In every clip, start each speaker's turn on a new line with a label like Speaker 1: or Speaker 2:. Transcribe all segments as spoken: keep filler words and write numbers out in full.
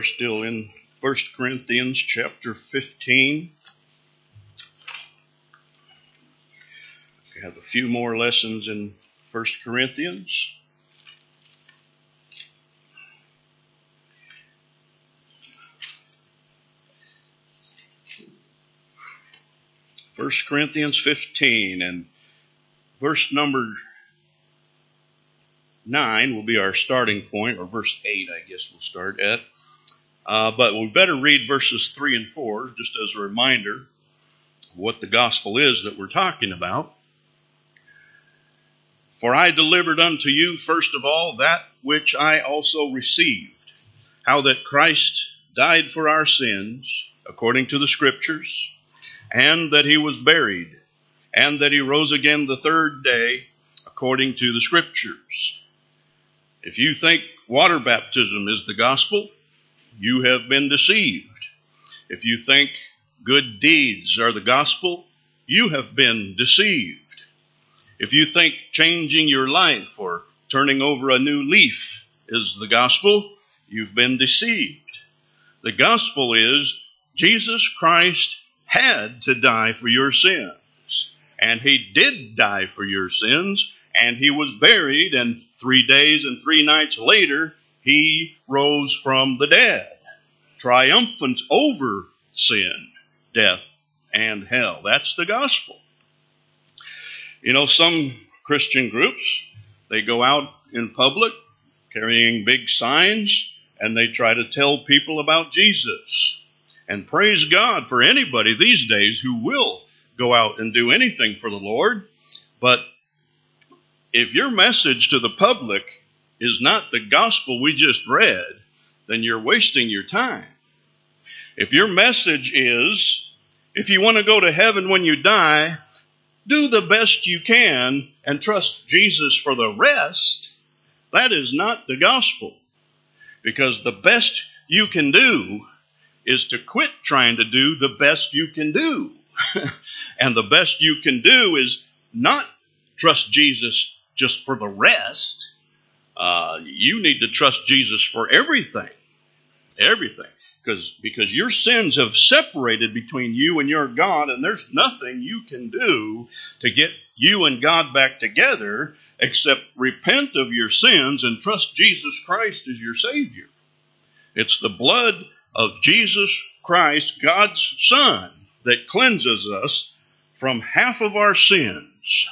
Speaker 1: We're still in First Corinthians chapter fifteen. We have a few more lessons in First Corinthians. First Corinthians fifteen, and verse number nine will be our starting point, or verse eight, I guess we'll start at. Uh, but we better read verses three and four, just as a reminder of what the gospel is that we're talking about. For I delivered unto you, first of all, that which I also received, how that Christ died for our sins, according to the Scriptures, and that he was buried, and that he rose again the third day, according to the Scriptures. If you think water baptism is the gospel, you have been deceived. If you think good deeds are the gospel, you have been deceived. If you think changing your life or turning over a new leaf is the gospel, you've been deceived. The gospel is Jesus Christ had to die for your sins, and he did die for your sins, and he was buried, and three days and three nights later, he rose from the dead, triumphant over sin, death, and hell. That's the gospel. You know, some Christian groups, they go out in public carrying big signs, and they try to tell people about Jesus. And praise God for anybody these days who will go out and do anything for the Lord. But if your message to the public is not the gospel we just read, then you're wasting your time. If your message is, if you want to go to heaven when you die, do the best you can and trust Jesus for the rest, that is not the gospel. Because the best you can do is to quit trying to do the best you can do. And the best you can do is not trust Jesus just for the rest. Uh, you need to trust Jesus for everything. Everything. Because because your sins have separated between you and your God, and there's nothing you can do to get you and God back together except repent of your sins and trust Jesus Christ as your Savior. It's the blood of Jesus Christ, God's Son, that cleanses us from half of our sins.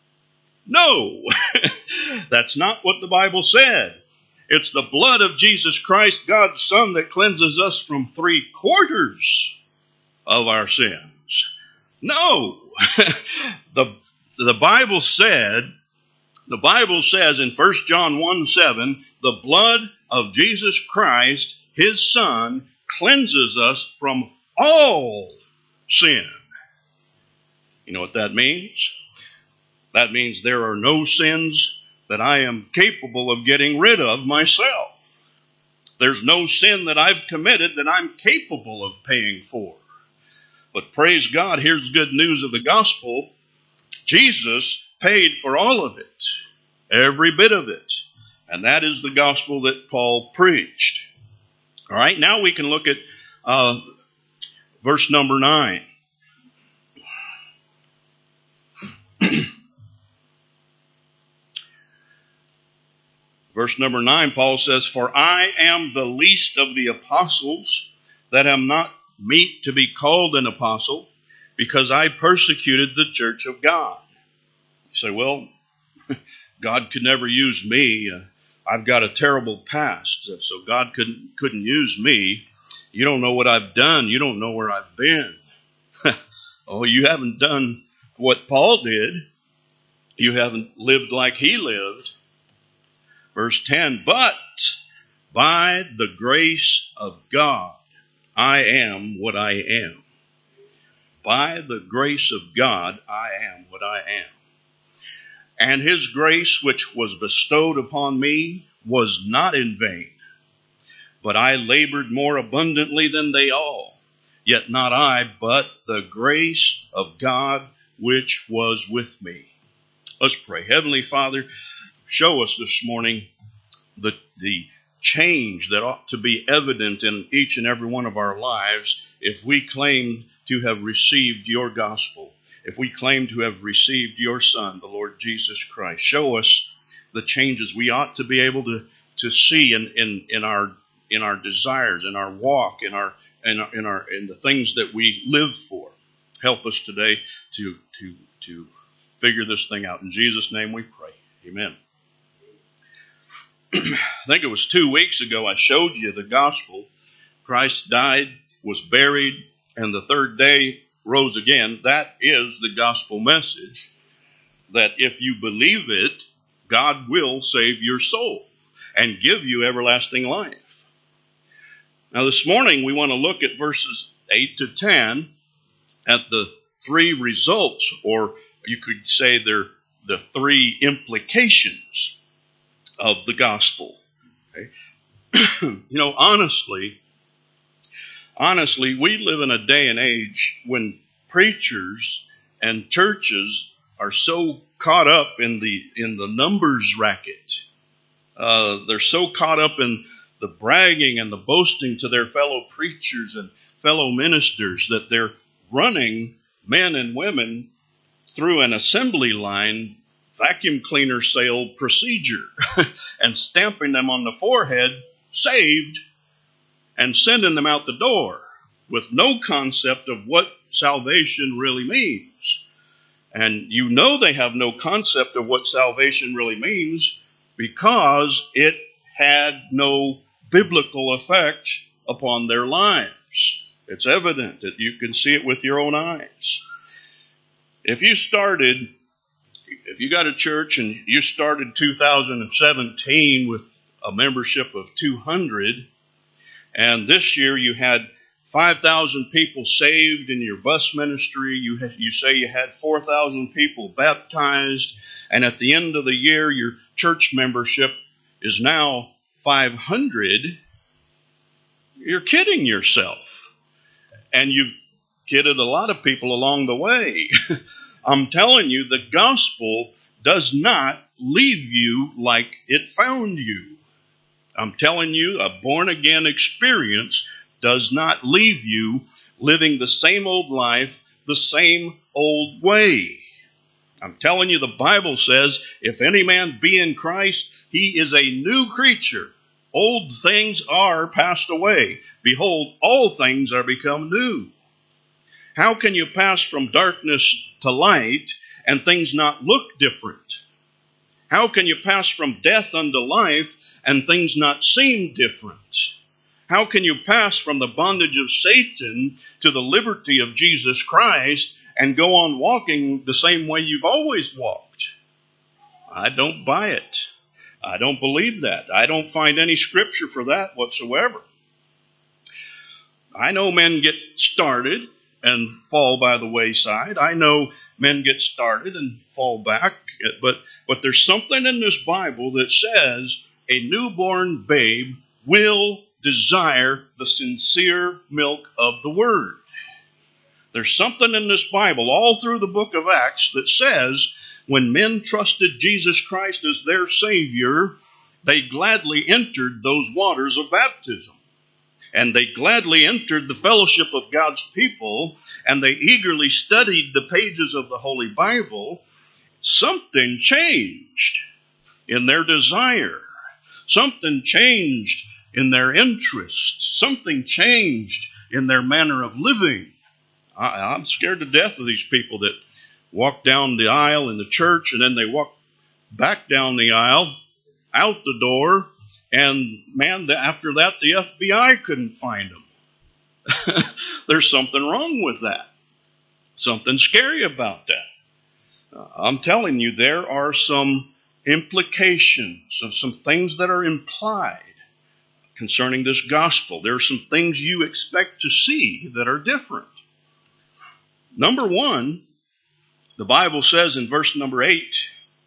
Speaker 1: No, that's not what the Bible said. It's the blood of Jesus Christ, God's Son, that cleanses us from three quarters of our sins. No, the, the Bible said, the Bible says in First John one seven, the blood of Jesus Christ, his Son, cleanses us from all sin. You know what that means? That means there are no sins that I am capable of getting rid of myself. There's no sin that I've committed that I'm capable of paying for. But praise God, here's the good news of the gospel. Jesus paid for all of it, every bit of it. And that is the gospel that Paul preached. All right, now we can look at uh, verse number nine. Verse number nine, Paul says, For I am the least of the apostles, that am not meet to be called an apostle, because I persecuted the church of God. You say, well, God could never use me. Uh, I've got a terrible past, so God couldn't, couldn't use me. You don't know what I've done. You don't know where I've been. Oh, you haven't done what Paul did. You haven't lived like he lived. Verse ten, but by the grace of God, I am what I am. By the grace of God, I am what I am. And his grace, which was bestowed upon me, was not in vain. But I labored more abundantly than they all. Yet not I, but the grace of God, which was with me. Let's pray. Heavenly Father, show us this morning the, the change that ought to be evident in each and every one of our lives if we claim to have received your gospel, if we claim to have received your Son, the Lord Jesus Christ. Show us the changes we ought to be able to, to see in, in, in our in our desires, in our walk, in our in our, in our in the things that we live for. Help us today to to to figure this thing out. In Jesus' name we pray. Amen. I think it was two weeks ago I showed you the gospel. Christ died, was buried, and the third day rose again. That is the gospel message, that if you believe it, God will save your soul and give you everlasting life. Now this morning we want to look at verses eight to ten at the three results, or you could say they're the three implications of the gospel. Okay? You know, honestly, honestly, we live in a day and age when preachers and churches are so caught up in the in the numbers racket. Uh, they're so caught up in the bragging and the boasting to their fellow preachers and fellow ministers that they're running men and women through an assembly line vacuum cleaner sale procedure and stamping them on the forehead, saved, and sending them out the door with no concept of what salvation really means. And you know they have no concept of what salvation really means because it had no biblical effect upon their lives. It's evident that you can see it with your own eyes. If you started, if you got a church and you started two thousand seventeen with a membership of two hundred, and this year you had five thousand people saved in your bus ministry, you, you say you had four thousand people baptized, and at the end of the year your church membership is now five hundred, you're kidding yourself. And you've kidded a lot of people along the way. I'm telling you, the gospel does not leave you like it found you. I'm telling you, a born-again experience does not leave you living the same old life, the same old way. I'm telling you, the Bible says, if any man be in Christ, he is a new creature. Old things are passed away. Behold, all things are become new. How can you pass from darkness to light and things not look different? How can you pass from death unto life and things not seem different? How can you pass from the bondage of Satan to the liberty of Jesus Christ and go on walking the same way you've always walked? I don't buy it. I don't believe that. I don't find any scripture for that whatsoever. I know men get started and fall by the wayside. I know men get started and fall back. But, but there's something in this Bible that says a newborn babe will desire the sincere milk of the Word. There's something in this Bible all through the book of Acts that says when men trusted Jesus Christ as their Savior, they gladly entered those waters of baptism. And they gladly entered the fellowship of God's people, and they eagerly studied the pages of the Holy Bible. Something changed in their desire. Something changed in their interest. Something changed in their manner of living. I, I'm scared to death of these people that walk down the aisle in the church, and then they walk back down the aisle, out the door, and man, after that, the F B I couldn't find them. There's something wrong with that. Something scary about that. Uh, I'm telling you, there are some implications of some things that are implied concerning this gospel. There are some things you expect to see that are different. Number one, the Bible says in verse number eight,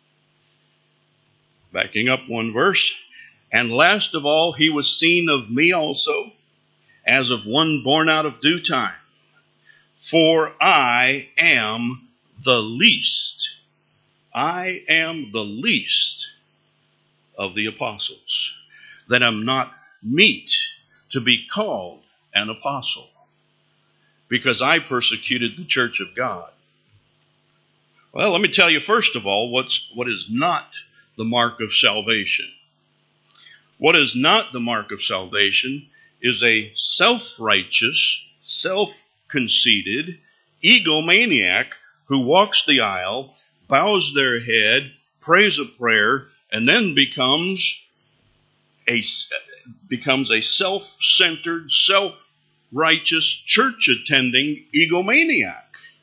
Speaker 1: backing up one verse, and last of all, he was seen of me also, as of one born out of due time. For I am the least. I am the least of the apostles. that am not meet to be called an apostle, because I persecuted the church of God. Well, let me tell you first of all what's what is not the mark of salvation. What is not the mark of salvation is a self-righteous, self-conceited egomaniac who walks the aisle, bows their head, prays a prayer, and then becomes a, becomes a self-centered, self-righteous, church-attending egomaniac.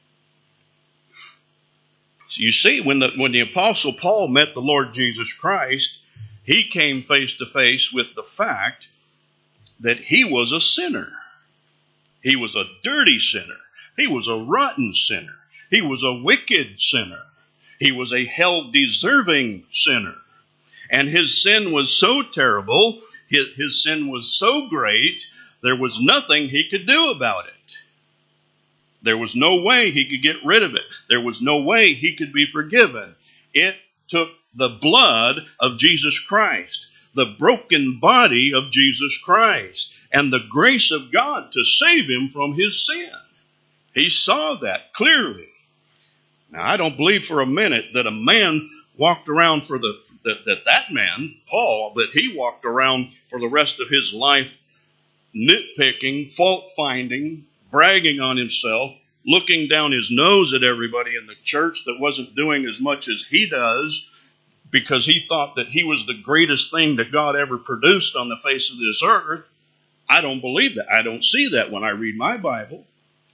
Speaker 1: So you see, when the, when the Apostle Paul met the Lord Jesus Christ, he came face to face with the fact that he was a sinner. He was a dirty sinner. He was a rotten sinner. He was a wicked sinner. He was a hell-deserving sinner. And his sin was so terrible, his, his sin was so great, there was nothing he could do about it. There was no way he could get rid of it. There was no way he could be forgiven. It took the blood of Jesus Christ, the broken body of Jesus Christ, and the grace of God to save him from his sin. He saw that clearly. Now, I don't believe for a minute that a man walked around for the, that, that that man, Paul, that he walked around for the rest of his life nitpicking, fault-finding, bragging on himself, looking down his nose at everybody in the church that wasn't doing as much as he does, because he thought that he was the greatest thing that God ever produced on the face of this earth. I don't believe that. I don't see that when I read my Bible.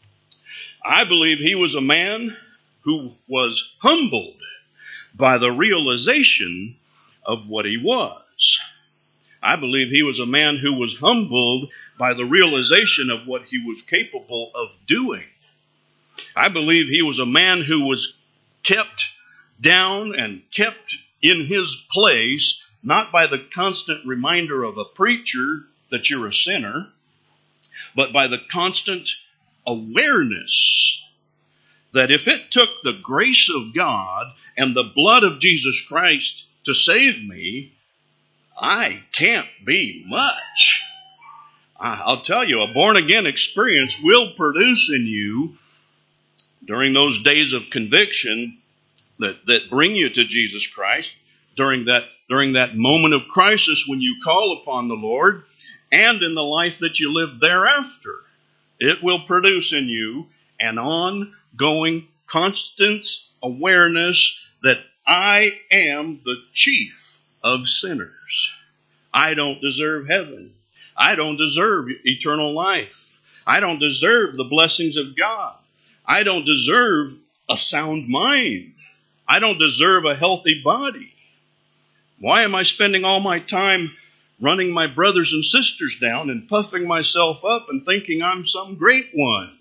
Speaker 1: I believe he was a man who was humbled by the realization of what he was. I believe he was a man who was humbled by the realization of what he was capable of doing. I believe he was a man who was kept down and kept in his place, not by the constant reminder of a preacher that you're a sinner, but by the constant awareness that if it took the grace of God and the blood of Jesus Christ to save me, I can't be much. I'll tell you, a born-again experience will produce in you, during those days of conviction that, that bring you to Jesus Christ, during that, during that moment of crisis when you call upon the Lord, and in the life that you live thereafter, it will produce in you an ongoing, constant awareness that I am the chief of sinners. I don't deserve heaven. I don't deserve eternal life. I don't deserve the blessings of God. I don't deserve a sound mind. I don't deserve a healthy body. Why am I spending all my time running my brothers and sisters down and puffing myself up and thinking I'm some great one?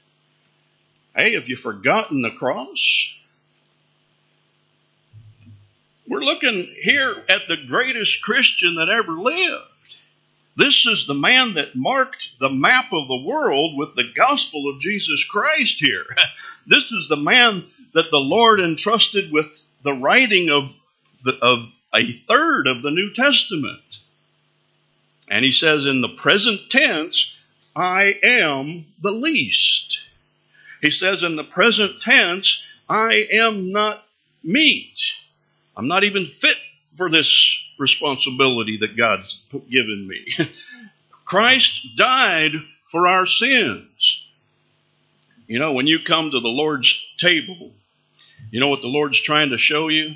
Speaker 1: Hey, have you forgotten the cross? We're looking here at the greatest Christian that ever lived. This is the man that marked the map of the world with the gospel of Jesus Christ here. This is the man that the Lord entrusted with the writing of, the, of a third of the New Testament. And he says in the present tense, I am the least. He says in the present tense, I am not meet. I'm not even fit for this responsibility that God's given me. Christ died for our sins. You know, when you come to the Lord's table, you know what the Lord's trying to show you?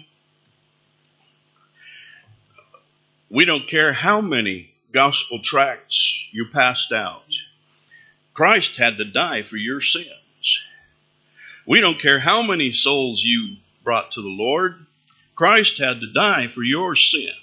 Speaker 1: We don't care how many gospel tracts you passed out. Christ had to die for your sins. We don't care how many souls you brought to the Lord. Christ had to die for your sins.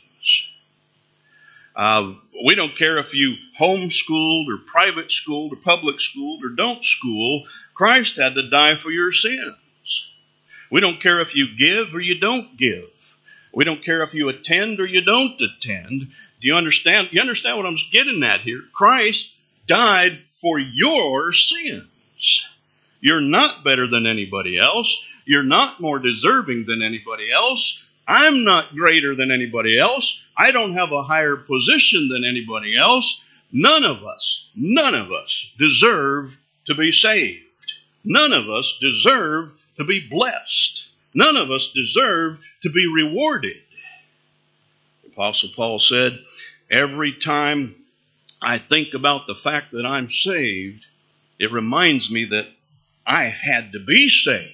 Speaker 1: Uh, we don't care if you homeschooled or private schooled or public schooled or don't school. Christ had to die for your sins. We don't care if you give or you don't give. We don't care if you attend or you don't attend. Do you understand? You understand what I'm getting at here? Christ died for your sins. You're not better than anybody else. You're not more deserving than anybody else. I'm not greater than anybody else. I don't have a higher position than anybody else. None of us, none of us deserve to be saved. None of us deserve to be blessed. None of us deserve to be rewarded. The Apostle Paul said, every time I think about the fact that I'm saved, it reminds me that I had to be saved.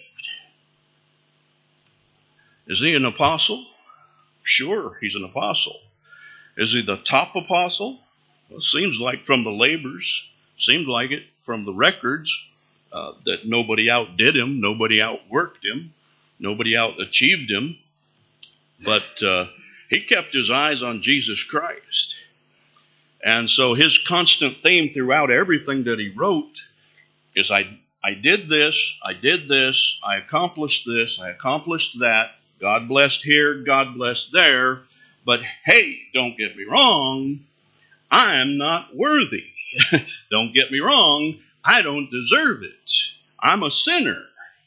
Speaker 1: Is he an apostle? Sure, he's an apostle. Is he the top apostle? Well, it seems like from the labors, seems like it from the records, uh, that nobody outdid him, nobody outworked him, nobody outachieved him. But uh, he kept his eyes on Jesus Christ. And so his constant theme throughout everything that he wrote is, I, I did this, I did this, I accomplished this, I accomplished that. God blessed here, God blessed there. But hey, don't get me wrong, I am not worthy. Don't get me wrong, I don't deserve it. I'm a sinner.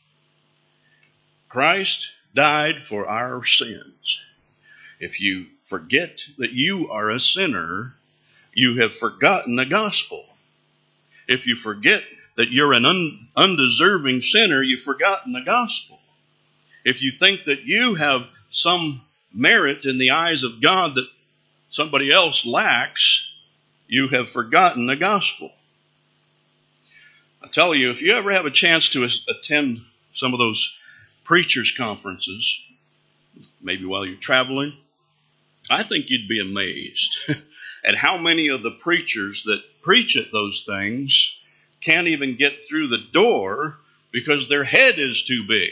Speaker 1: Christ died for our sins. If you forget that you are a sinner, you have forgotten the gospel. If you forget that you're an un- undeserving sinner, you've forgotten the gospel. If you think that you have some merit in the eyes of God that somebody else lacks, you have forgotten the gospel. I tell you, if you ever have a chance to attend some of those preachers' conferences, maybe while you're traveling, I think you'd be amazed at how many of the preachers that preach at those things can't even get through the door because their head is too big.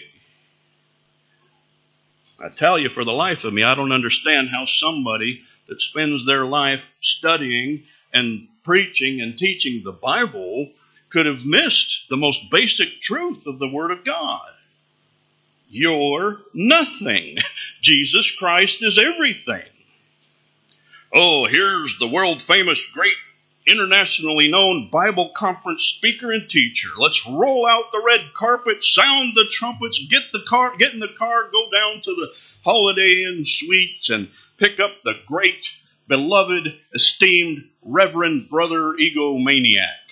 Speaker 1: I tell you, for the life of me, I don't understand how somebody that spends their life studying and preaching and teaching the Bible could have missed the most basic truth of the Word of God. You're nothing. Jesus Christ is everything. Oh, here's the world-famous, great, internationally known Bible conference speaker and teacher. Let's roll out the red carpet, sound the trumpets, get the car, get in the car, go down to the Holiday Inn suites and pick up the great, beloved, esteemed Reverend Brother Egomaniac.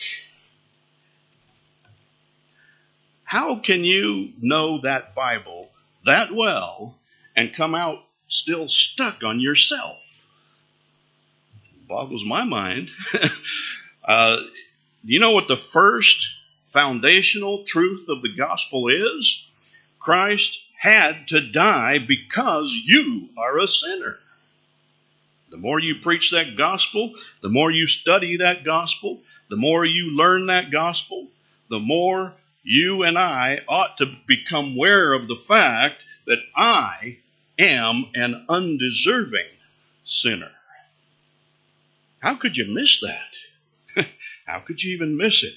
Speaker 1: How can you know that Bible that well and come out still stuck on yourself? Boggles my mind. uh, you know what the first foundational truth of the gospel is? Christ had to die because you are a sinner. The more you preach that gospel, the more you study that gospel, the more you learn that gospel, the more you and I ought to become aware of the fact that I am an undeserving sinner. How could you miss that? How could you even miss it?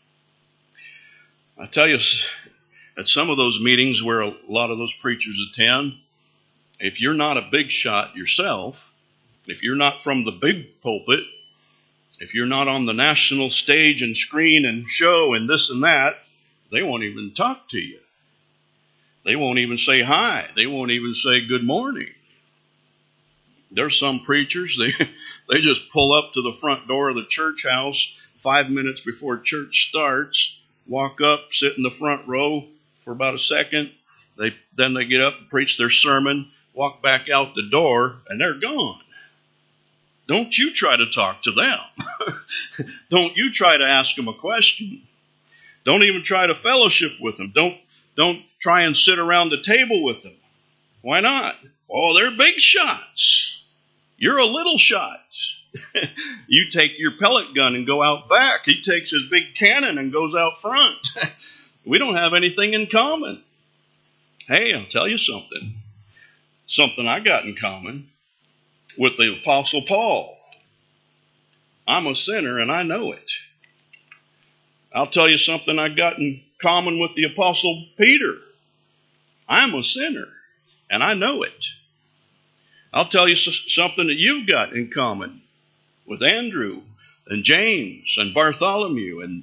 Speaker 1: I tell you, at some of those meetings where a lot of those preachers attend, if you're not a big shot yourself, if you're not from the big pulpit, if you're not on the national stage and screen and show and this and that, they won't even talk to you. They won't even say hi. They won't even say good morning. There's some preachers, they they just pull up to the front door of the church house five minutes before church starts, walk up, sit in the front row for about a second. They then they get up and preach their sermon, walk back out the door, and they're gone. Don't you try to talk to them. Don't you try to ask them a question. Don't even try to fellowship with them. Don't don't try and sit around the table with them. Why not? Oh, they're big shots. You're a little shot. You take your pellet gun and go out back. He takes his big cannon and goes out front. We don't have anything in common. Hey, I'll tell you something. Something I got in common with the Apostle Paul. I'm a sinner and I know it. I'll tell you something I got in common with the Apostle Peter. I'm a sinner and I know it. I'll tell you something that you've got in common with Andrew and James and Bartholomew and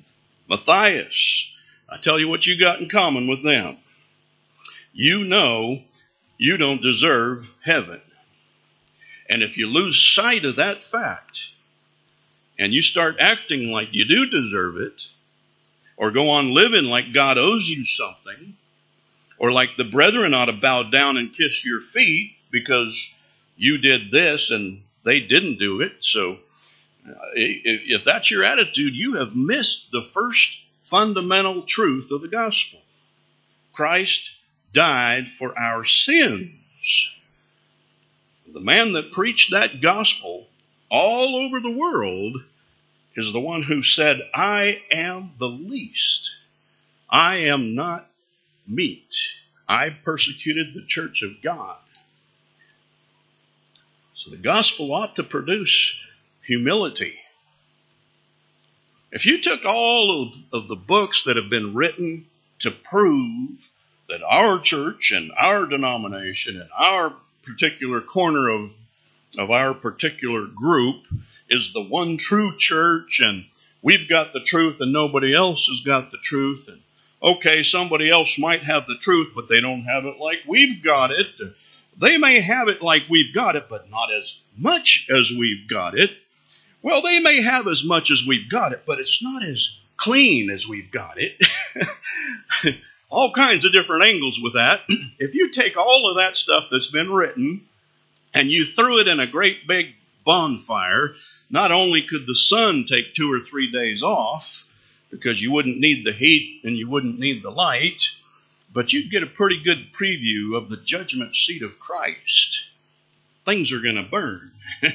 Speaker 1: Matthias. I tell you what you got in common with them. You know you don't deserve heaven. And if you lose sight of that fact, and you start acting like you do deserve it, or go on living like God owes you something, or like the brethren ought to bow down and kiss your feet because you did this and they didn't do it. So if that's your attitude, you have missed the first fundamental truth of the gospel. Christ died for our sins. The man that preached that gospel all over the world is the one who said, I am the least. I am not meat. I persecuted the church of God. So the gospel ought to produce humility. If you took all of, of the books that have been written to prove that our church and our denomination and our particular corner of, of our particular group is the one true church, and we've got the truth and nobody else has got the truth, and okay, somebody else might have the truth, but they don't have it like we've got it. They may have it like we've got it, but not as much as we've got it. Well, they may have as much as we've got it, but it's not as clean as we've got it. All kinds of different angles with that. If you take all of that stuff that's been written and you threw it in a great big bonfire, not only could the sun take two or three days off, because you wouldn't need the heat and you wouldn't need the light, but you'd get a pretty good preview of the judgment seat of Christ. Things are going to burn. Do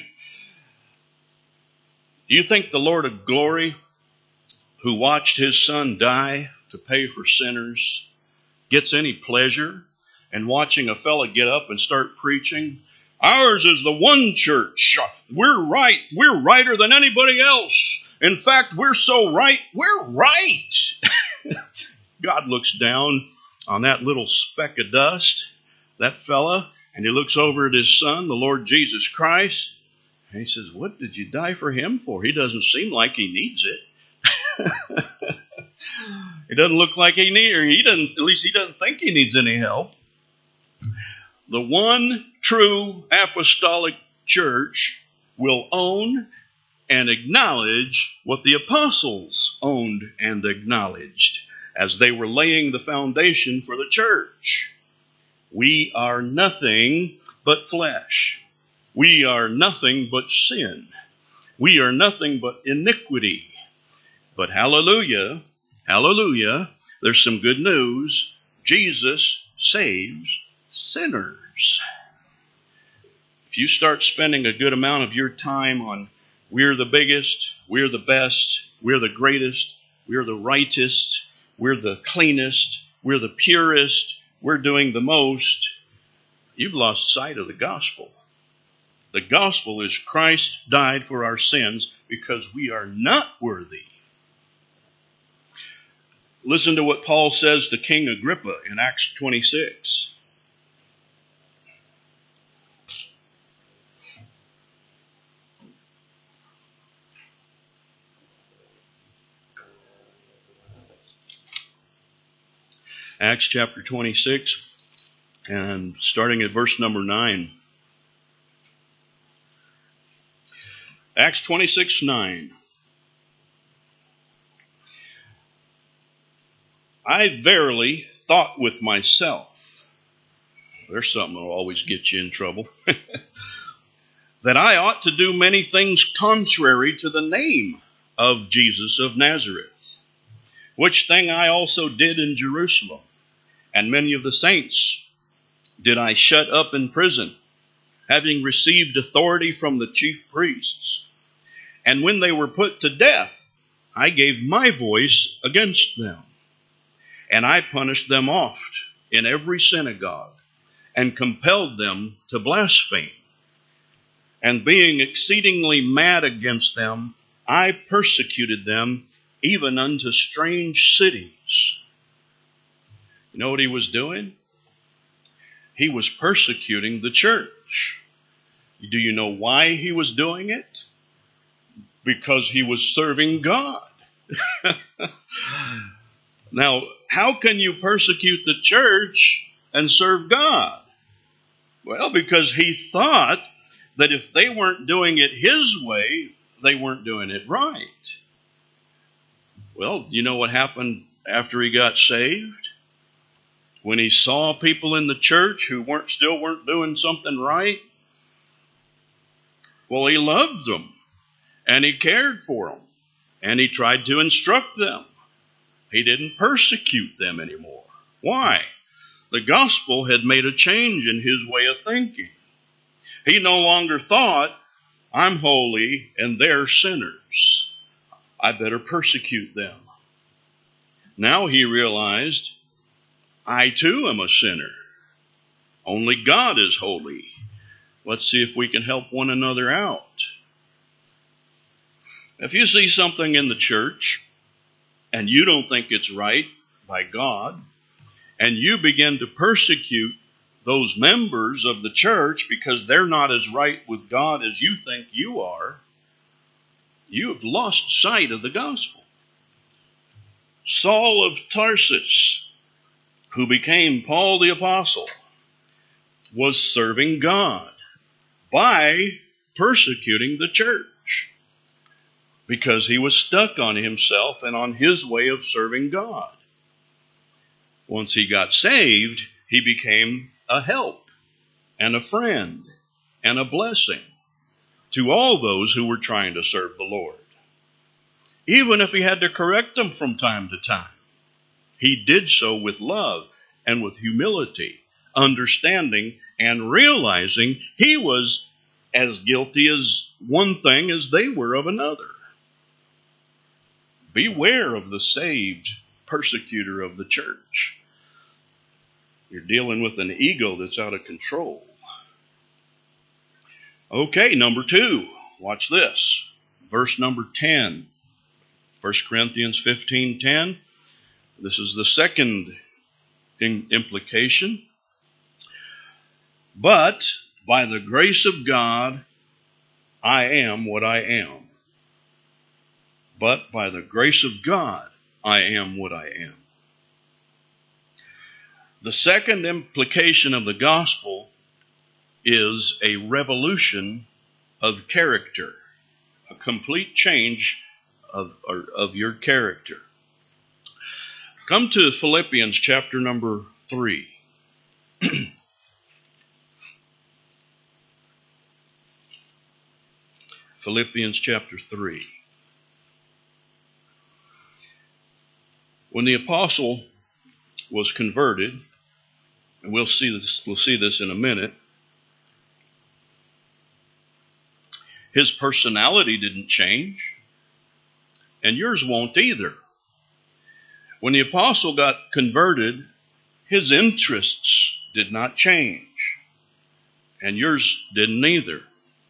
Speaker 1: you think the Lord of glory, who watched his son die to pay for sinners, gets any pleasure in watching a fella get up and start preaching? Ours is the one church. We're right. We're righter than anybody else. In fact, we're so right, we're right. God looks down on that little speck of dust, that fella, and he looks over at his son, the Lord Jesus Christ, and he says, what did you die for him for? He doesn't seem like he needs it. He doesn't look like he needs, or he doesn't, at least he doesn't think he needs any help. The one true apostolic church will own and acknowledge what the apostles owned and acknowledged as they were laying the foundation for the church. We are nothing but flesh. We are nothing but sin. We are nothing but iniquity. But hallelujah, hallelujah, there's some good news. Jesus saves sinners. If you start spending a good amount of your time on we're the biggest, we're the best, we're the greatest, we're the rightest, we're the cleanest, we're the purest, we're doing the most, you've lost sight of the gospel. The gospel is Christ died for our sins because we are not worthy. Listen to what Paul says to King Agrippa in Acts twenty-six. Acts chapter twenty-six, and starting at verse number nine. Acts twenty-six, nine. I verily thought with myself, there's something that will always get you in trouble, that I ought to do many things contrary to the name of Jesus of Nazareth, which thing I also did in Jerusalem. And many of the saints did I shut up in prison, having received authority from the chief priests. And when they were put to death, I gave my voice against them. And I punished them oft in every synagogue, and compelled them to blaspheme. And being exceedingly mad against them, I persecuted them even unto strange cities. You know what he was doing? He was persecuting the church. Do you know why he was doing it? Because he was serving God. Now, how can you persecute the church and serve God? Well, because he thought that if they weren't doing it his way, they weren't doing it right. Well, you know what happened after he got saved? When he saw people in the church who weren't still weren't doing something right, well, he loved them, and he cared for them, and he tried to instruct them. He didn't persecute them anymore. Why? The gospel had made a change in his way of thinking. He no longer thought, I'm holy and they're sinners. I better persecute them. Now he realized, I too am a sinner. Only God is holy. Let's see if we can help one another out. If you see something in the church and you don't think it's right by God, and you begin to persecute those members of the church because they're not as right with God as you think you are, you have lost sight of the gospel. Saul of Tarsus, who became Paul the Apostle, was serving God by persecuting the church because he was stuck on himself and on his way of serving God. Once he got saved, he became a help and a friend and a blessing to all those who were trying to serve the Lord. Even if he had to correct them from time to time, he did so with love and with humility, understanding and realizing he was as guilty as one thing as they were of another. Beware of the saved persecutor of the church. You're dealing with an ego that's out of control. Okay, number two. Watch this. Verse number ten. First Corinthians fifteen ten. This is the second implication. But by the grace of God, I am what I am. But by the grace of God, I am what I am. The second implication of the gospel is a revolution of character, a complete change of, of your character. Come to Philippians chapter number three. Philippians chapter three. When the apostle was converted, and we'll see this, we'll see this in a minute, his personality didn't change, and yours won't either. When the apostle got converted, his interests did not change, and yours didn't either.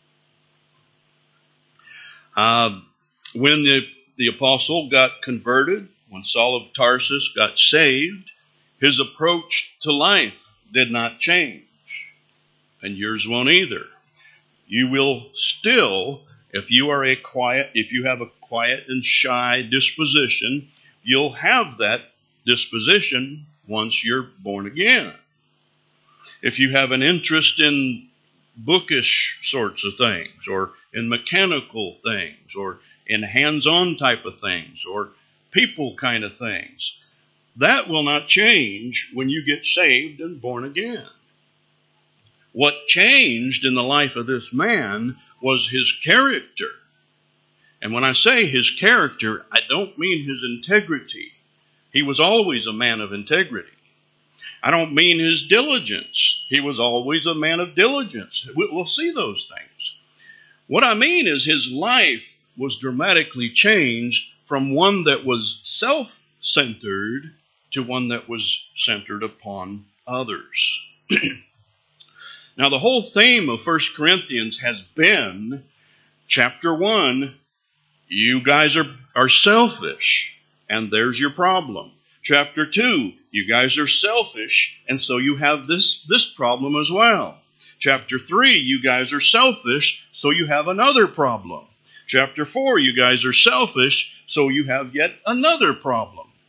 Speaker 1: Uh, when the, the apostle got converted, when Saul of Tarsus got saved, his approach to life did not change, and yours won't either. You will still, if you are a quiet, if you have a quiet and shy disposition, you'll have that disposition once you're born again. If you have an interest in bookish sorts of things, or in mechanical things, or in hands-on type of things, or people kind of things, that will not change when you get saved and born again. What changed in the life of this man was his character. And when I say his character, I don't mean his integrity. He was always a man of integrity. I don't mean his diligence. He was always a man of diligence. We'll see those things. What I mean is his life was dramatically changed from one that was self-centered to one that was centered upon others. Now, the whole theme of First Corinthians has been, chapter one, you guys are, are selfish, and there's your problem. Chapter two, you guys are selfish, and so you have this, this problem as well. Chapter three, you guys are selfish, so you have another problem. Chapter four, you guys are selfish, so you have yet another problem.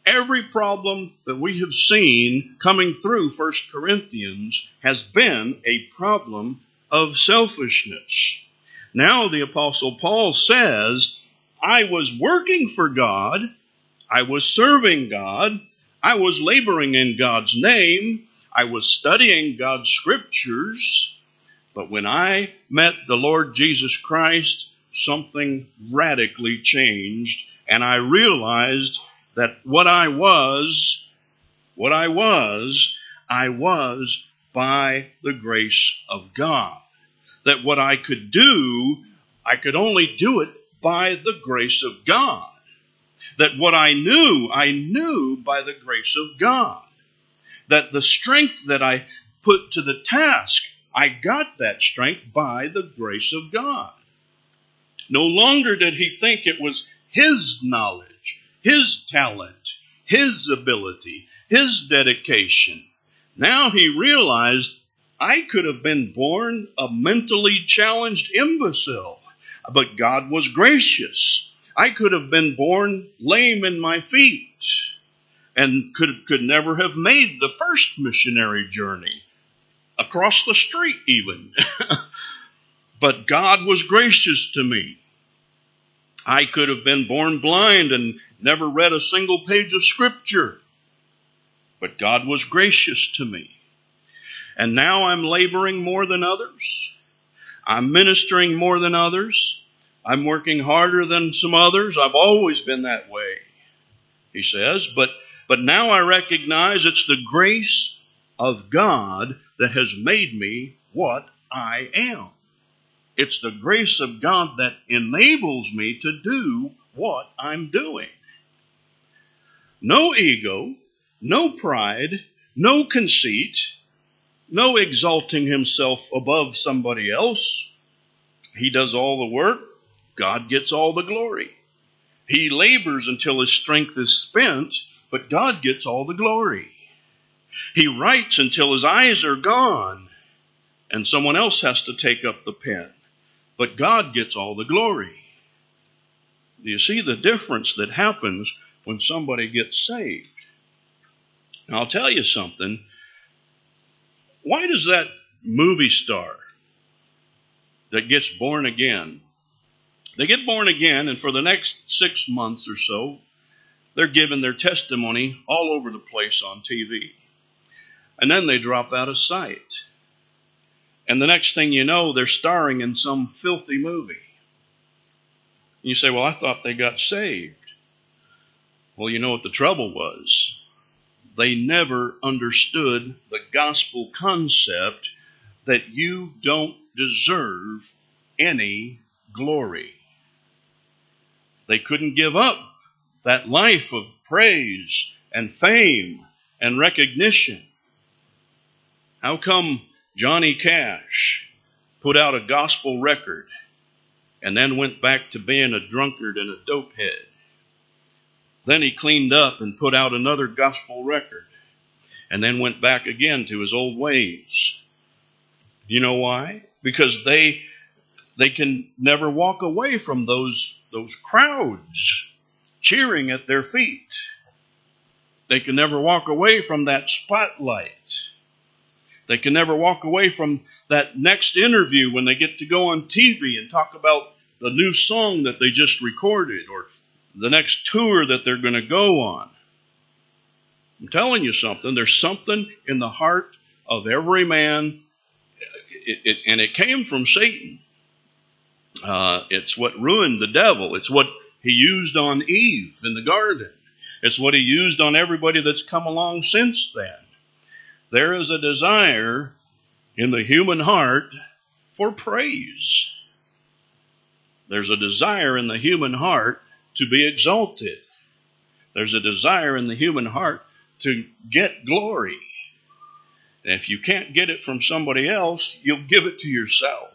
Speaker 1: Every problem that we have seen coming through First Corinthians has been a problem of selfishness. Now the Apostle Paul says, I was working for God, I was serving God, I was laboring in God's name, I was studying God's scriptures, but when I met the Lord Jesus Christ, something radically changed, and I realized that what I was, what I was, I was by the grace of God. That what I could do, I could only do it by the grace of God. That what I knew, I knew by the grace of God. That the strength that I put to the task, I got that strength by the grace of God. No longer did he think it was his knowledge, his talent, his ability, his dedication. Now he realized, I could have been born a mentally challenged imbecile, but God was gracious. I could have been born lame in my feet and could, could never have made the first missionary journey, across the street even. But God was gracious to me. I could have been born blind and never read a single page of Scripture, but God was gracious to me. And now I'm laboring more than others. I'm ministering more than others. I'm working harder than some others. I've always been that way, he says. But, but now I recognize it's the grace of God that has made me what I am. It's the grace of God that enables me to do what I'm doing. No ego, no pride, no conceit, no exalting himself above somebody else. He does all the work. God gets all the glory. He labors until his strength is spent, but God gets all the glory. He writes until his eyes are gone, and someone else has to take up the pen. But God gets all the glory. Do you see the difference that happens when somebody gets saved? Now, I'll tell you something. Why does that movie star that gets born again, they get born again, and for the next six months or so, they're giving their testimony all over the place on T V. And then they drop out of sight. And the next thing you know, they're starring in some filthy movie. You say, well, I thought they got saved. Well, you know what the trouble was? They never understood the gospel concept that you don't deserve any glory. They couldn't give up that life of praise and fame and recognition. How come Johnny Cash put out a gospel record and then went back to being a drunkard and a dopehead? Then he cleaned up and put out another gospel record and then went back again to his old ways. You know why? Because they they can never walk away from those, those crowds cheering at their feet. They can never walk away from that spotlight. They can never walk away from that next interview when they get to go on T V and talk about the new song that they just recorded or the next tour that they're going to go on. I'm telling you something. There's something in the heart of every man, it, it, and it came from Satan. Uh, it's what ruined the devil. It's what he used on Eve in the garden. It's what he used on everybody that's come along since then. There is a desire in the human heart for praise. There's a desire in the human heart to be exalted. There's a desire in the human heart to get glory. And if you can't get it from somebody else, you'll give it to yourself.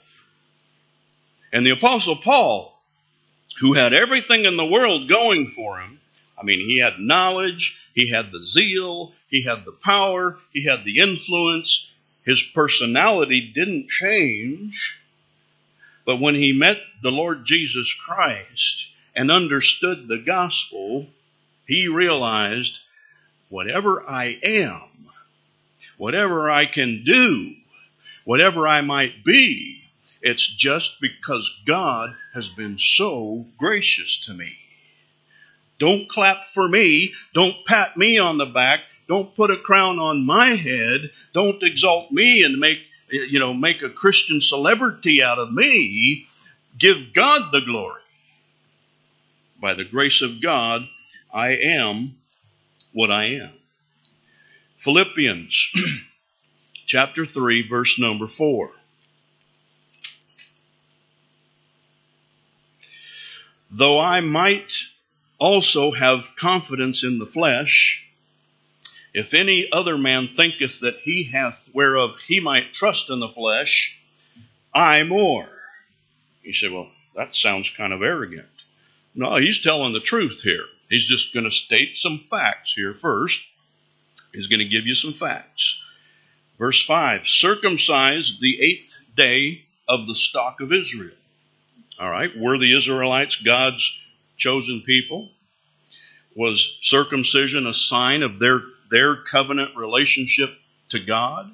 Speaker 1: And the Apostle Paul, who had everything in the world going for him, I mean, he had knowledge, he had the zeal, he had the power, he had the influence. His personality didn't change. But when he met the Lord Jesus Christ and understood the gospel, he realized whatever I am, whatever I can do, whatever I might be, it's just because God has been so gracious to me. Don't clap for me. Don't pat me on the back. Don't put a crown on my head. Don't exalt me and make, you know, make a Christian celebrity out of me. Give God the glory. By the grace of God, I am what I am. Philippians chapter three, verse number four. Though I might also have confidence in the flesh, if any other man thinketh that he hath whereof he might trust in the flesh, I more. You say, well, that sounds kind of arrogant. No, he's telling the truth here. He's just going to state some facts here first. He's going to give you some facts. Verse five, circumcised the eighth day of the stock of Israel. All right, were the Israelites God's chosen people? Was circumcision a sign of their, their covenant relationship to God?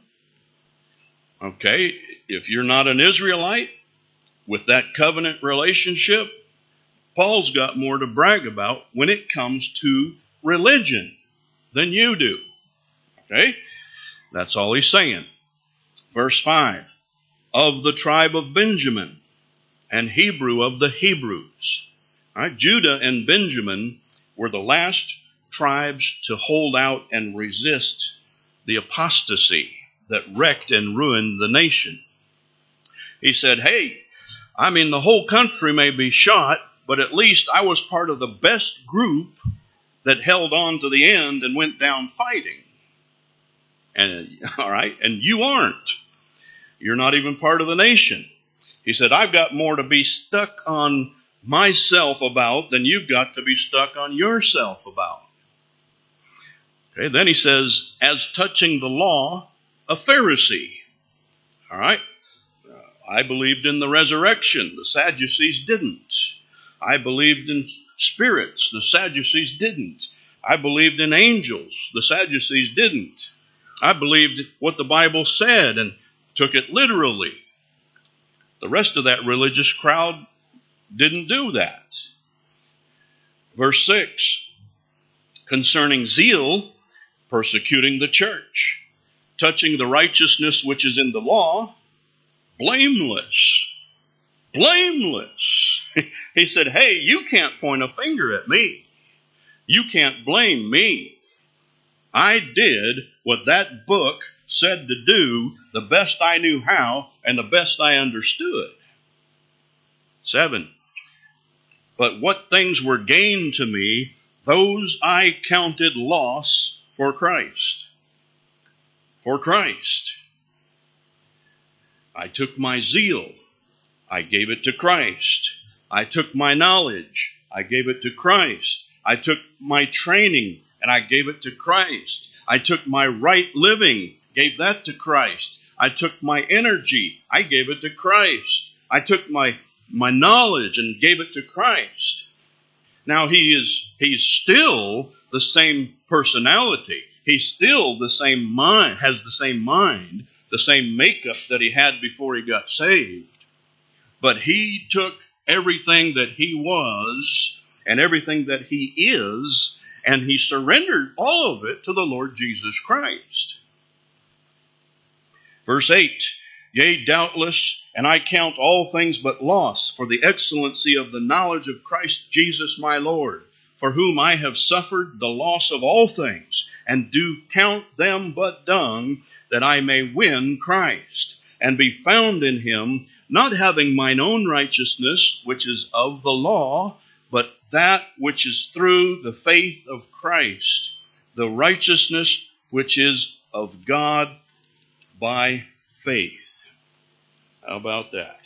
Speaker 1: Okay, if you're not an Israelite with that covenant relationship, Paul's got more to brag about when it comes to religion than you do. Okay, that's all he's saying. Verse five, of the tribe of Benjamin, and Hebrew of the Hebrews. All right, Judah and Benjamin were the last tribes to hold out and resist the apostasy that wrecked and ruined the nation. He said, hey, I mean, the whole country may be shot, but at least I was part of the best group that held on to the end and went down fighting. And all right, and you aren't. You're not even part of the nation. He said, I've got more to be stuck on myself about than you've got to be stuck on yourself about. Okay, then he says, as touching the law, a Pharisee. All right, uh, I believed in the resurrection. The Sadducees didn't. I believed in spirits. The Sadducees didn't. I believed in angels. The Sadducees didn't. I believed what the Bible said and took it literally. The rest of that religious crowd didn't do that. Verse six, concerning zeal, persecuting the church, touching the righteousness which is in the law, blameless. Blameless. He said, hey, you can't point a finger at me. You can't blame me. I did what that book said to do the best I knew how and the best I understood. Seven, but what things were gained to me, those I counted loss for Christ. For Christ. I took my zeal. I gave it to Christ. I took my knowledge. I gave it to Christ. I took my training and I gave it to Christ. I took my right living, gave that to Christ. I took my energy. I gave it to Christ. I took my, my knowledge and gave it to Christ. Now he is, he's still the same personality. He's still the same mind, has the same mind, the same makeup that he had before he got saved. But he took everything that he was and everything that he is, and he surrendered all of it to the Lord Jesus Christ. Verse eight, yea, doubtless, and I count all things but loss for the excellency of the knowledge of Christ Jesus my Lord, for whom I have suffered the loss of all things, and do count them but dung, that I may win Christ, and be found in him, not having mine own righteousness, which is of the law, but that which is through the faith of Christ, the righteousness which is of God by faith. How about that?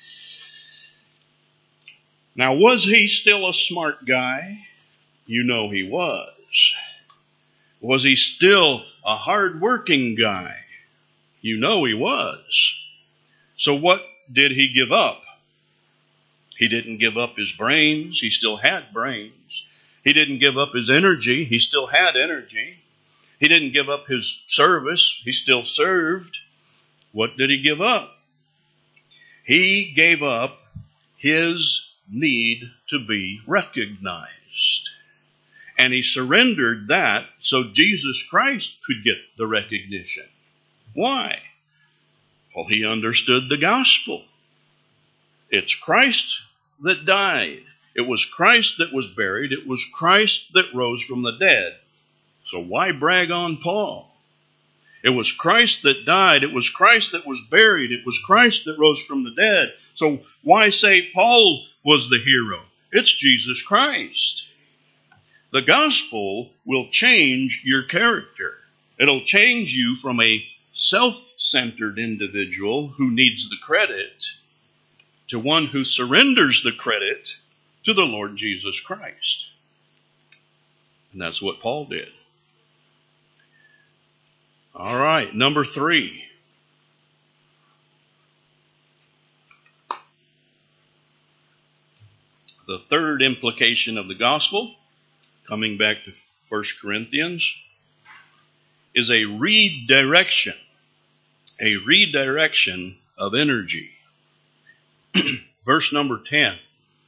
Speaker 1: Now, was he still a smart guy? You know he was. Was he still a hard-working guy? You know he was. So what did he give up? He didn't give up his brains. He still had brains. He didn't give up his energy. He still had energy. He didn't give up his service. He still served. What did he give up? He gave up his need to be recognized. And he surrendered that so Jesus Christ could get the recognition. Why? Well, he understood the gospel. It's Christ that died. It was Christ that was buried. It was Christ that rose from the dead. So why brag on Paul? It was Christ that died. It was Christ that was buried. It was Christ that rose from the dead. So why say Paul was the hero? It's Jesus Christ. The gospel will change your character. It'll change you from a self-centered individual who needs the credit to one who surrenders the credit to the Lord Jesus Christ. And that's what Paul did. All right, number three. The third implication of the gospel, coming back to First Corinthians, is a redirection. A redirection of energy. Verse number ten.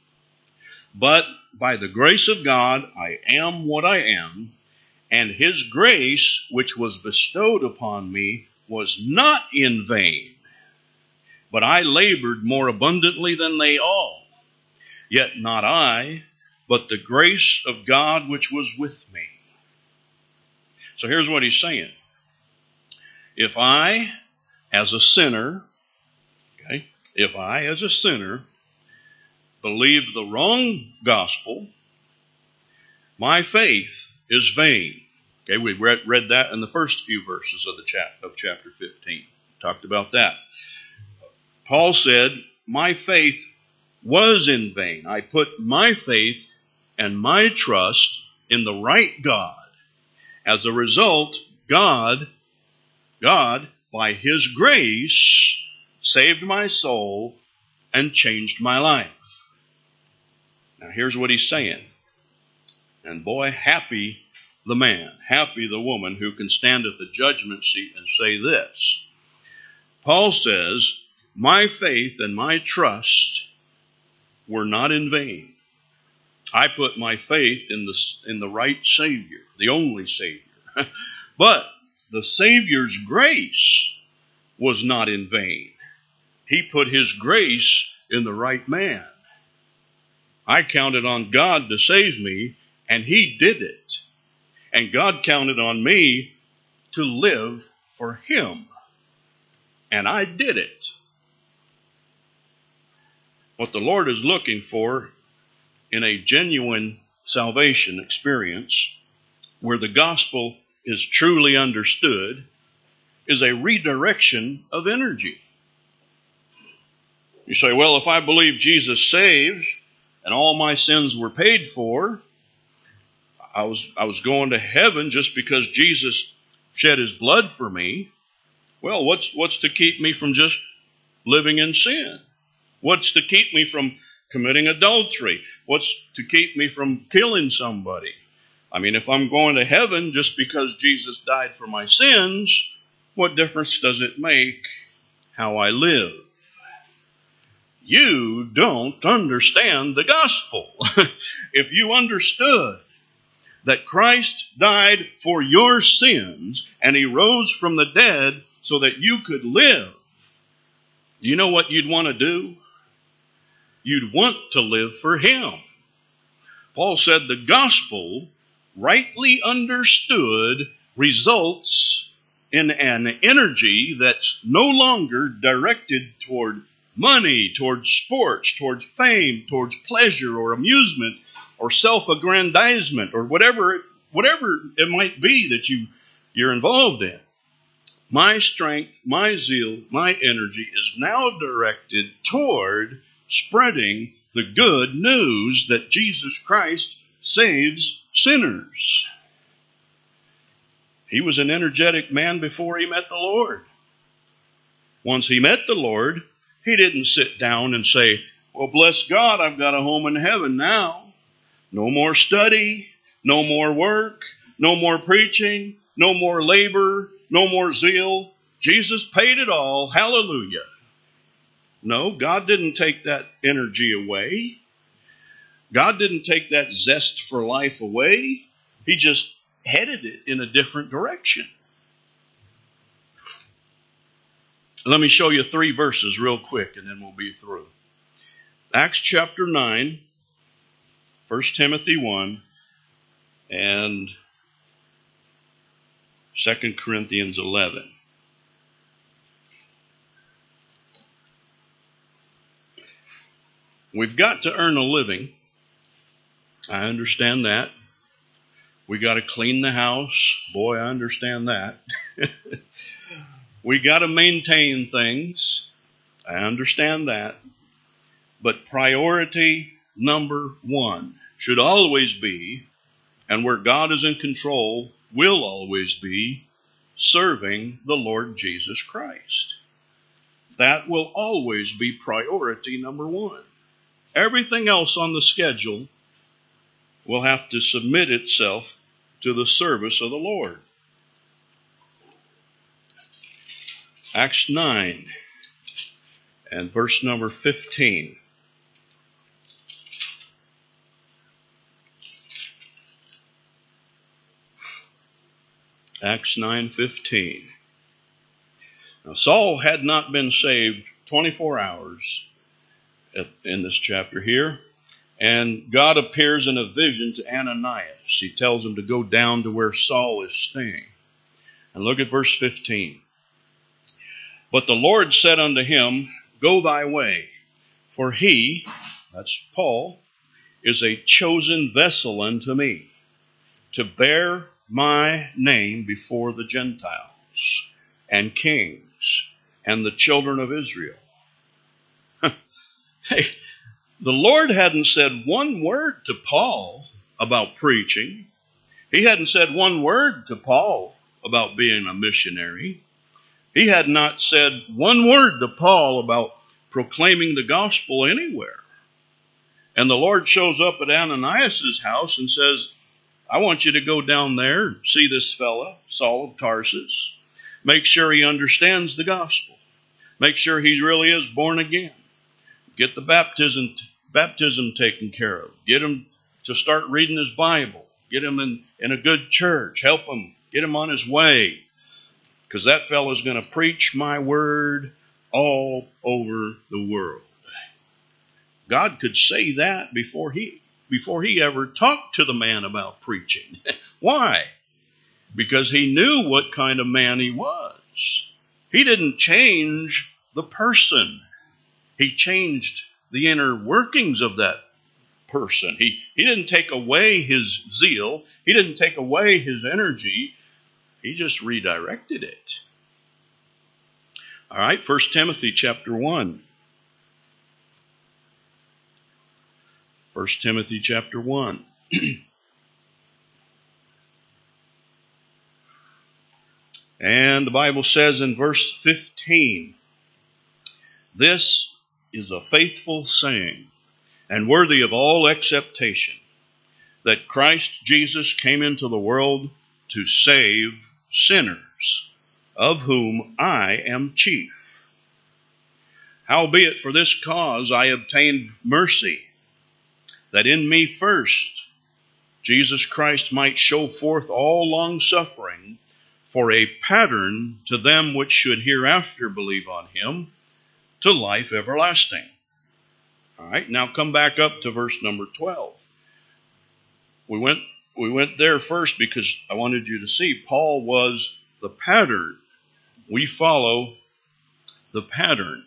Speaker 1: But by the grace of God I am what I am, and his grace which was bestowed upon me was not in vain. But I labored more abundantly than they all. Yet not I, but the grace of God which was with me. So here's what he's saying. If I, as a sinner, okay, if I, as a sinner, believed the wrong gospel, my faith is vain. Okay, we read, read that in the first few verses of the chap, of chapter fifteen. Talked about that. Paul said, my faith was in vain. I put my faith and my trust in the right God. As a result, God, God, by his grace, saved my soul and changed my life. Now here's what he's saying. And boy, happy the man, happy the woman who can stand at the judgment seat and say this. Paul says, my faith and my trust were not in vain. I put my faith in the, in the right Savior, the only Savior. But the Savior's grace was not in vain. He put his grace in the right man. I counted on God to save me, and he did it. And God counted on me to live for him. And I did it. What the Lord is looking for in a genuine salvation experience, where the gospel is truly understood, is a redirection of energy. You say, well, if I believe Jesus saves and all my sins were paid for, I was, I was going to heaven just because Jesus shed his blood for me. Well, what's, what's to keep me from just living in sin? What's to keep me from committing adultery? What's to keep me from killing somebody? I mean, if I'm going to heaven just because Jesus died for my sins, what difference does it make how I live? You don't understand the gospel. If you understood that Christ died for your sins and he rose from the dead so that you could live, you know what you'd want to do? You'd want to live for him. Paul said the gospel, rightly understood, results in an energy that's no longer directed toward money, towards sports, towards fame, towards pleasure or amusement or self-aggrandizement or whatever, whatever it might be that you, you're involved in. My strength, my zeal, my energy is now directed toward spreading the good news that Jesus Christ saves sinners. He was an energetic man before he met the Lord. Once he met the Lord, he didn't sit down and say, well, bless God, I've got a home in heaven now. No more study, no more work, no more preaching, no more labor, no more zeal. Jesus paid it all. Hallelujah. No, God didn't take that energy away. God didn't take that zest for life away. He just headed it in a different direction. Let me show you three verses real quick and then we'll be through. Acts chapter nine, First Timothy one, and Second Corinthians eleven. We've got to earn a living. I understand that. We got to clean the house. Boy, I understand that. We got to maintain things. I understand that. But priority number one should always be, and where God is in control, will always be, serving the Lord Jesus Christ. That will always be priority number one. Everything else on the schedule will have to submit itself to the service of the Lord. Acts nine and verse number fifteen. Acts nine fifteen. Now Saul had not been saved twenty-four hours in this chapter here. And God appears in a vision to Ananias. He tells him to go down to where Saul is staying. And look at verse fifteen. But the Lord said unto him, Go thy way, for he, that's Paul, is a chosen vessel unto me, to bear my name before the Gentiles, and kings, and the children of Israel. Hey, the Lord hadn't said one word to Paul about preaching. He hadn't said one word to Paul about being a missionary. He had not said one word to Paul about proclaiming the gospel anywhere. And the Lord shows up at Ananias' house and says, I want you to go down there and see this fella, Saul of Tarsus. Make sure he understands the gospel. Make sure he really is born again. Get the baptism baptism taken care of. Get him to start reading his Bible. Get him in, in a good church. Help him. Get him on his way. Because that fellow's going to preach my word all over the world. God could say that before he, before he ever talked to the man about preaching. Why? Because he knew what kind of man he was. He didn't change the person. He changed the inner workings of that person. He, he didn't take away his zeal. He didn't take away his energy. He just redirected it. All right, First Timothy chapter one. First Timothy chapter one. And the Bible says in verse fifteen, This is a faithful saying, and worthy of all acceptation, that Christ Jesus came into the world to save sinners, of whom I am chief. Howbeit for this cause I obtained mercy, that in me first Jesus Christ might show forth all long-suffering, for a pattern to them which should hereafter believe on him, to life everlasting. All right, now come back up to verse number twelve. We went we went there first because I wanted you to see Paul was the pattern. We follow the pattern.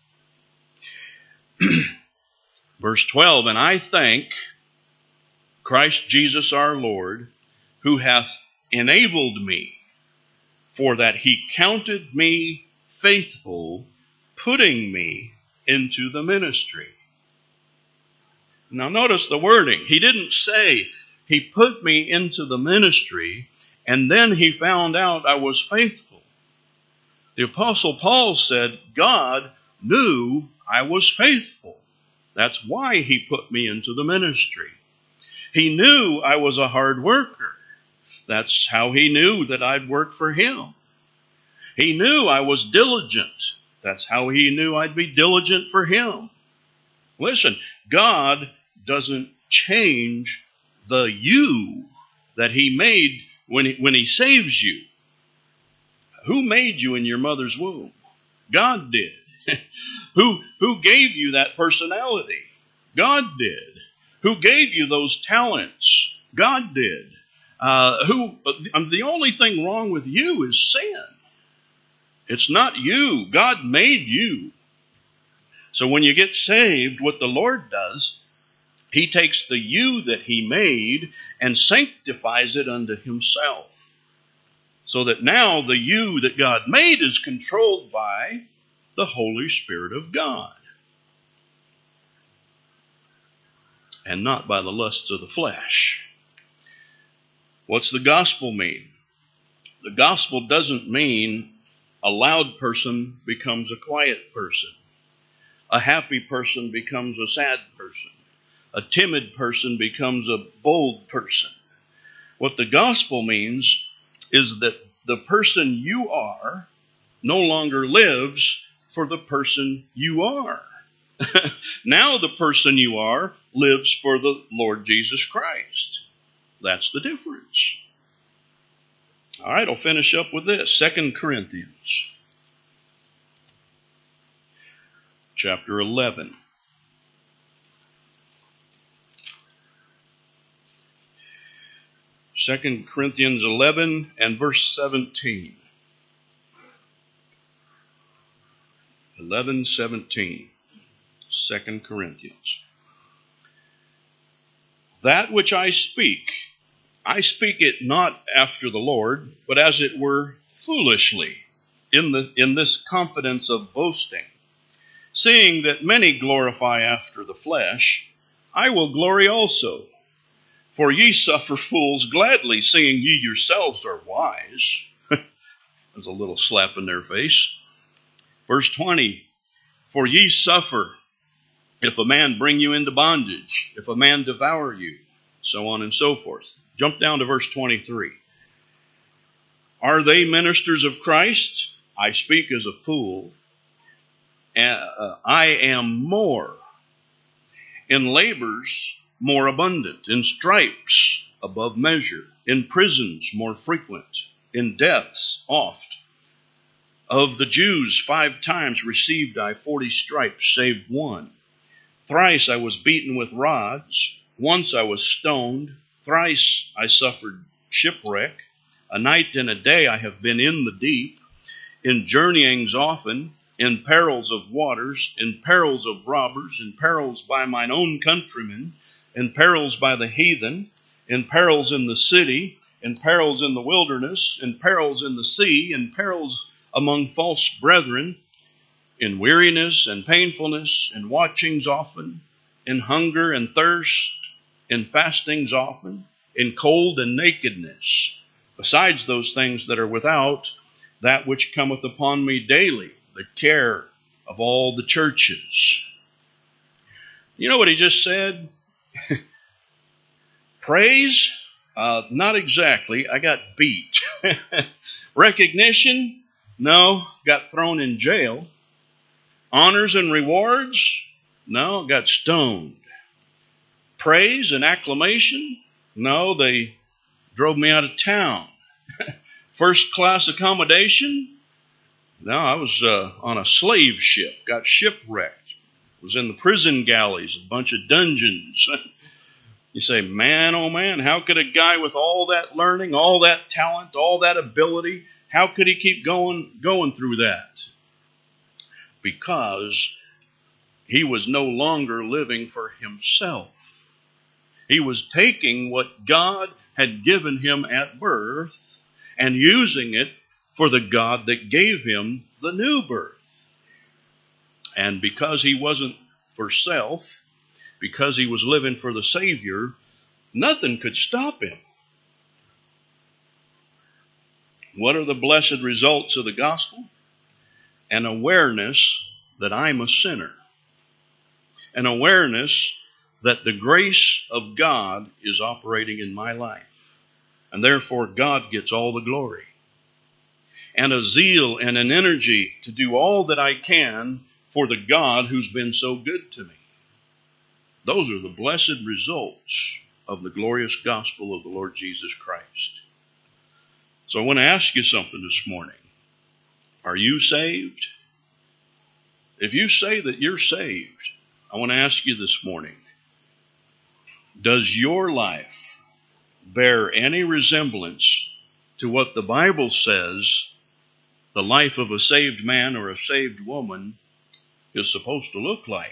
Speaker 1: Verse twelve, And I thank Christ Jesus our Lord, who hath enabled me, for that he counted me faithful, putting me into the ministry. Now notice the wording. He didn't say he put me into the ministry and then he found out I was faithful. The Apostle Paul said God knew I was faithful. That's why he put me into the ministry. He knew I was a hard worker. That's how he knew that I'd work for him. He knew I was diligent. That's how he knew I'd be diligent for him. Listen, God doesn't change the you that he made when he, when he saves you. Who made you in your mother's womb? God did. who, who gave you that personality? God did. Who gave you those talents? God did. Uh, who? Um, the only thing wrong with you is sin. It's not you. God made you. So when you get saved, what the Lord does, he takes the you that he made and sanctifies it unto himself. So that now the you that God made is controlled by the Holy Spirit of God. And not by the lusts of the flesh. What's the gospel mean? The gospel doesn't mean a loud person becomes a quiet person. A happy person becomes a sad person. A timid person becomes a bold person. What the gospel means is that the person you are no longer lives for the person you are. Now the person you are lives for the Lord Jesus Christ. That's the difference. All right, I'll finish up with this. Second Corinthians chapter eleven. Second Corinthians eleven and verse seventeen. eleven seventeen. Second Corinthians. That which I speak, I speak it not after the Lord, but as it were foolishly, in the in this confidence of boasting. Seeing that many glorify after the flesh, I will glory also. For ye suffer fools gladly, seeing ye yourselves are wise. There's a little slap in their face. Verse twenty, for ye suffer if a man bring you into bondage, if a man devour you, so on and so forth. Jump down to verse twenty-three. Are they ministers of Christ? I speak as a fool. Uh, I am more. In labors more abundant. In stripes above measure. In prisons more frequent. In deaths oft. Of the Jews five times received I forty stripes, save one. Thrice I was beaten with rods. Once I was stoned. Thrice I suffered shipwreck. A night and a day I have been in the deep. In journeyings often. In perils of waters. In perils of robbers. In perils by mine own countrymen. In perils by the heathen. In perils in the city. In perils in the wilderness. In perils in the sea. In perils among false brethren. In weariness and painfulness, in watchings often, in hunger and thirst, in fastings often, in cold and nakedness, besides those things that are without, that which cometh upon me daily, the care of all the churches. You know what he just said? Praise? Uh, not exactly. I got beat. Recognition? No, got thrown in jail. Honors and rewards? No, got stoned. Praise and acclamation? No, they drove me out of town. First class accommodation? No, I was uh, on a slave ship, got shipwrecked. Was in the prison galleys, a bunch of dungeons. You say, man, oh man, how could a guy with all that learning, all that talent, all that ability, how could he keep going, going through that? Because he was no longer living for himself. He was taking what God had given him at birth and using it for the God that gave him the new birth. And because he wasn't for self, because he was living for the Savior, nothing could stop him. What are the blessed results of the gospel? An awareness that I'm a sinner. An awareness that the grace of God is operating in my life. And therefore God gets all the glory. And a zeal and an energy to do all that I can for the God who's been so good to me. Those are the blessed results of the glorious gospel of the Lord Jesus Christ. So I want to ask you something this morning. Are you saved? If you say that you're saved, I want to ask you this morning, does your life bear any resemblance to what the Bible says the life of a saved man or a saved woman is supposed to look like?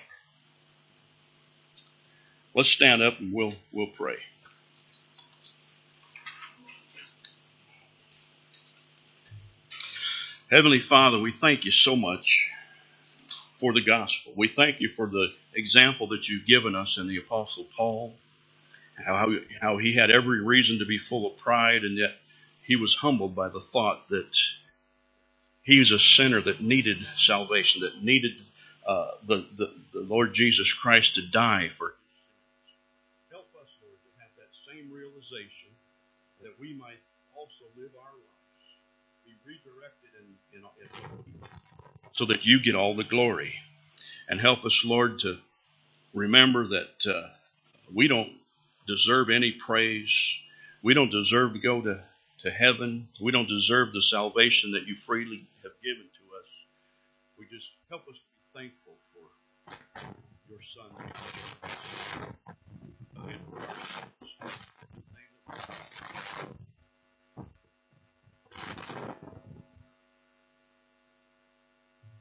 Speaker 1: Let's stand up and we'll we'll pray. Heavenly Father, we thank you so much for the gospel. We thank you for the example that you've given us in the Apostle Paul, how, how he had every reason to be full of pride, and yet he was humbled by the thought that he's a sinner that needed salvation, that needed uh, the, the, the Lord Jesus Christ to die for. Help us, Lord, to have that same realization that we might also live our lives, be redirected in, in, in so that you get all the glory. And help us, Lord, to remember that uh, we don't deserve any praise. We don't deserve to go to, to heaven. We don't deserve the salvation that you freely have given to us. We just help us to be thankful for your Son.